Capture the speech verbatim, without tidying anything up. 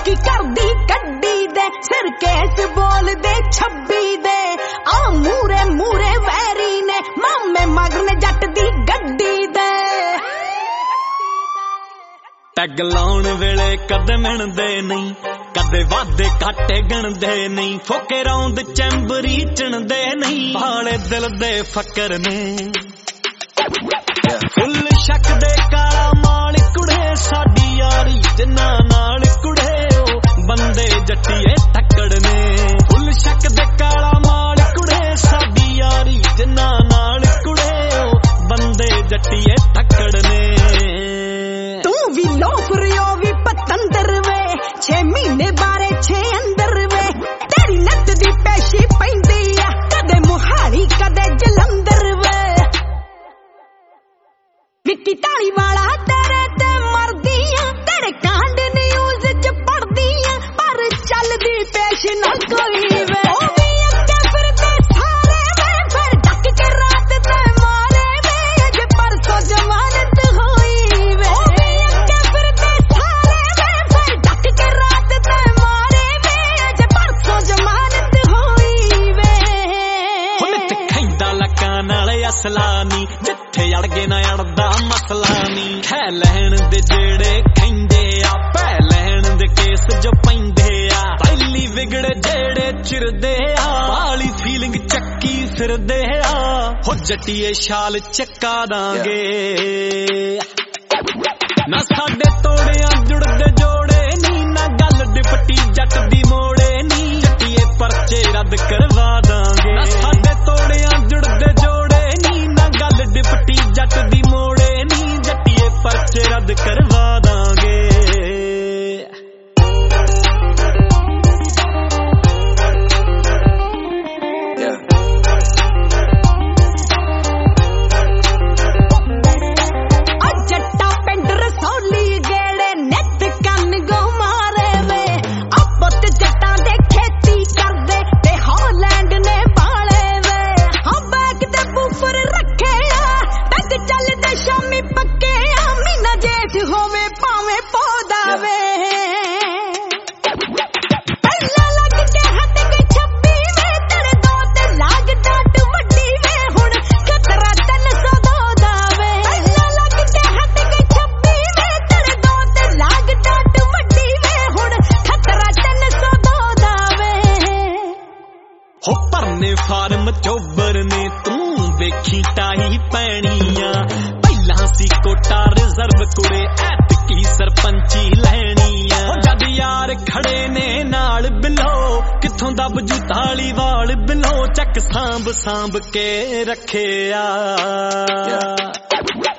की करदी कड्डी दे सिर केस बोल दे छब्बी दे आ मूरे मूरे वैरी ने मामे मगन जट दी गड्डी दे टैग लाउण वेले कदे मिणदे नहीं कदे वादे घाटे गणदे नहीं फोके रौंद चैंबरी चणदे नहीं भाले दिल दे फकर ने फुल शक दे काला माल कुड़े साडी यारी जिन्ना नाल कुड़े ओ बंदे जट्टीए टक्कड़ ने फुल शक दे काला माल कुड़े साडी यारी जिन्ना नाल कुड़े ओ बंदे जट्टीए टक्कड़ ने तू भी लोफरियो भी पतंदर वे छे महीने बारे छे अंदर वे तेरी नत दी पेशी पैंदी आ कदे मुहारी कदे जलंधर वे विक्की ताली वाला तेरे ते मरदी आ तेरे कांड न्यूज़ च पढ़दी आ पर चलदी पेश ना कोई वे ओ भी अक्के फिरदे सारे वे फिर डक के रात ते मारे वे अज परसों जमानत होई वे ओ भी अक्के फिरदे सारे वे फिर डक के रात ते मारे वे अज परसों जमानत होई वे हुन ते खैंदा लकां नाल असला नी जिथे अड़ गए ना अड़दा मसला नी खै लैण दे जेड़े खैंदे आ पै लैण दे केस जो पैंदे आ पहली विगड़े जेड़े चिरदे आ वाली फीलिंग चक्की फिरदे आ हो जट्टीए शाल चक्का दांगे ना साडे तोड़ियां जुड़दे जोड़े नी ना गल डिपटी जट दी मोड़े नी जट्टीए परचे रद्द करवा दांगे ना साडे तोड़ियां जुड़दे जोड़े नी ना गल डिपटी जट दी मोड़े नी जट्टीए परचे रद्द करवा दांगे जट्टा पिंड रसौली गेड़े नित कन गो मारे वे आपत जट्टा दे खेती करदे ते हॉलैंड ने बाले वे हाँ बैग दे बूफर रखे आ तक चलदे शामी पक्के आ मीना जेठ होवे पावे पौधा वे पहला लग के हट के छब्बी वे तेरे दो ते लाग डाट वड्डी वे हुण खतरा तन सौ दो दा वे पहला लग के हट के छब्बी वे तेरे दो ते लाग डाट वड्डी वे हुण खतरा तन सौ दो दा वे हो परने फार्म चोबर ने तू वेखी टाई पैणियां पहला सी कोटा रिजर्व कुड़े ऐतकी सरपंची लैणियां जद यार खड़े ने नाल बिलो किथों दब जू ताली वाल बिलो चक सांभ सांभ के रखे आ